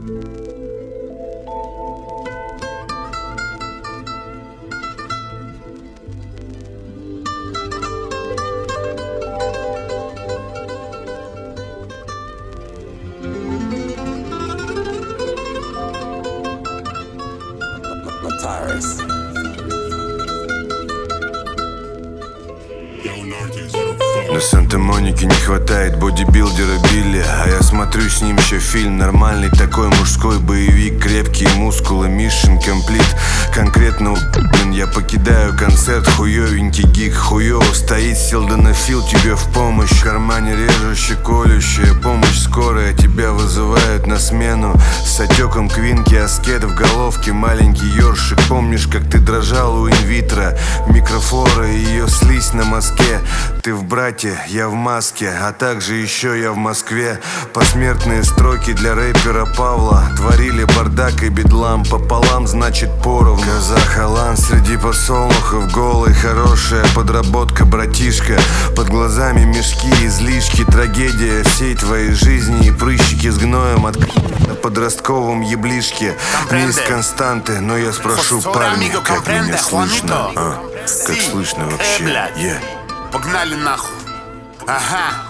На Санта-Монике не хватает бодибилдера Билли, а я смотрю с ним еще фильм нормальный, такой мужской боевик, крепкие мускулы, mission complete. Конкретно я покидаю концерт, хуёвенький гиг, хуёво стоит силденафил тебе в помощь. В кармане режущая, колющая помощь скорая, тебя вызывают на смену. С отеком квинки, аскет в головке, маленький ёршик. Помнишь, как ты дрожал у инвитро, микрофлора и ее слизь на мазке. Ты в брате, я в маске, а также еще я в Москве. Посмертные строки для рэпера Павла творили бардак и бедлам пополам, значит поровну. Казах Алан среди подсолнухов голый, хорошая подработка, братишка. Под глазами мешки, излишки, трагедия всей твоей жизни и прыщики с гноем от на подростковом еблишке. Не из константы, но я спрошу парня, как меня слышно? Как слышно вообще? Погнали нахуй. Ага.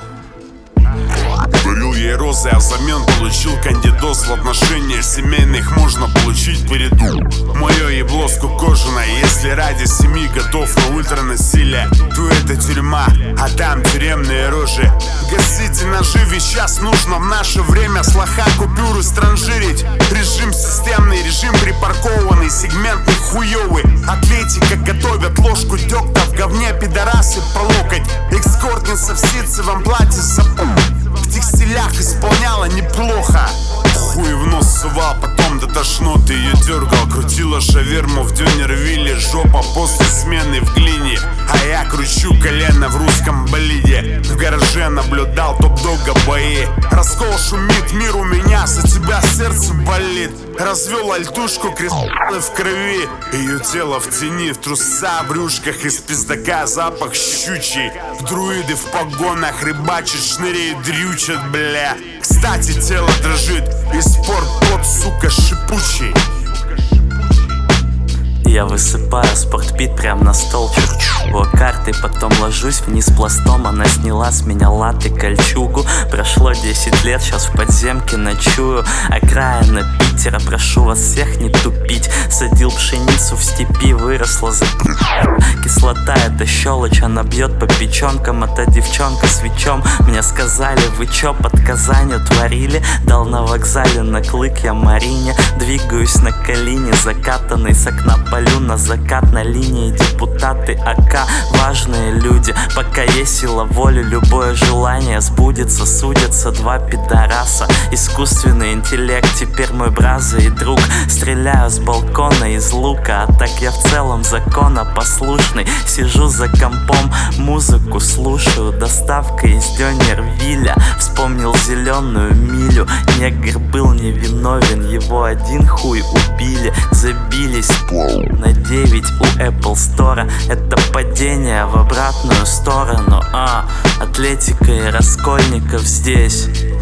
Дарил ей розы, а взамен получил кандидоз. В отношениях семейных можно получить переду. Мое ебло скукожено, если ради семьи готов на ультранасилие, то это тюрьма, а там тюремные рожи. Гасите ножи, ведь сейчас нужно в наше время с лоха купюры странжирить. Режим системный, режим припаркованный, сегментный хуёвый. Атлетика готовят ложку дегтя в говне, пидорасы по локоть. Экскортница в ситцевом платье с в текстилях исполняла неплохо. Хуй в нос сувал, потом до тошноты ее дергал. Крутила шаверму в дёнервилле, жопа после смены в глине. А я кручу колено в русском болиде. В гараже наблюдал топ-дога бои. Раскол шумит, мир у меня, за тебя сердце болит. Развел альтушку, кристаллы в крови. Ее тело в тени, в трусах, брюшках, из пиздака запах щучий. Друиды в погонах рыбачат, шныряют, дрючат, бля. Кстати, тело дрожит, и спорт тот, сука, шипучий. Я высыпаю спортпит прям на стол, его карты, потом ложусь вниз пластом. Она сняла с меня латы, кольчугу. Прошло 10 лет, сейчас в подземке ночую. Окраина Питера, прошу вас всех не тупить. Садил пшеницу в степи, выросла за кислота, это щелочь, она бьет по печенкам. Это девчонка с вечом. Мне сказали, вы чё под Казанью творили? Дал на вокзале на клык я Марине. Двигаюсь на колени, закатанный с окна полю на закат на линии. Депутаты АК, важные люди. Пока есть сила воли, любое желание сбудется. Судятся два пидораса. Искусственный интеллект теперь мой браза и друг. Стреляю с балкона из лука, а так я в целом законопослушный. Сижу за компом, музыку слушаю. Доставка из Дёнервилля. Вспомнил зеленую милю. Негр был невиновен, его один хуй убили. Забились на 9 у Apple Store. Это падение в обратную сторону. Атлетика и Раскольников здесь.